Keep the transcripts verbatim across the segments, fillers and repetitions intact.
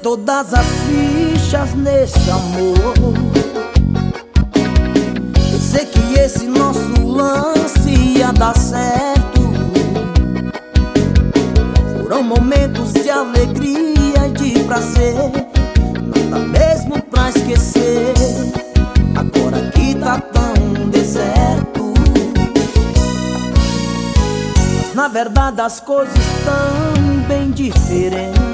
todas as fichas nesse amor. Pensei que esse nosso lance ia dar certo. Foram momentos de alegria e de prazer, nada mesmo pra esquecer. Agora aqui tá tão deserto, mas na verdade as coisas estão bem diferentes.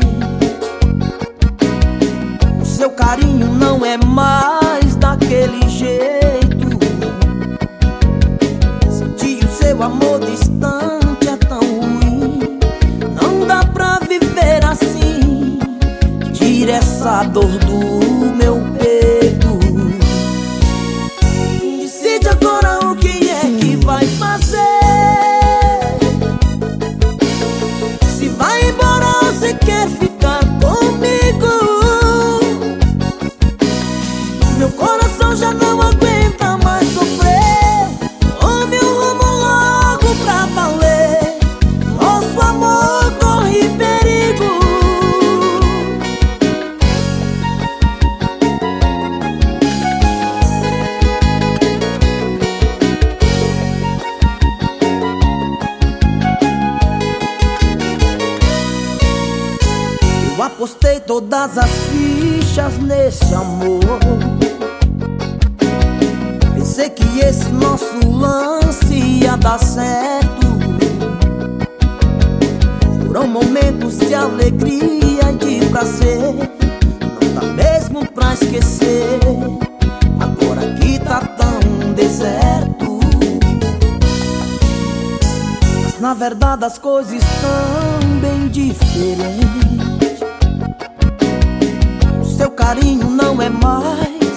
O seu carinho não é mais daquele jeito. Sentir o seu amor distante é tão ruim. Não dá pra viver assim. Tira essa dor do meu peito. Decide agora o que é que vai fazer. Se vai embora ou se quer ficar comigo. Meu coração já não aguenta mais sofrer. Tome o rumo logo pra valer. Nosso amor corre perigo. Eu apostei todas as fichas nesse amor. Pensei que esse nosso lance ia dar certo. Foram momentos de alegria e de prazer, não dá mesmo pra esquecer. Agora aqui tá tão deserto, mas na verdade as coisas estão bem diferentes. O seu carinho não é mais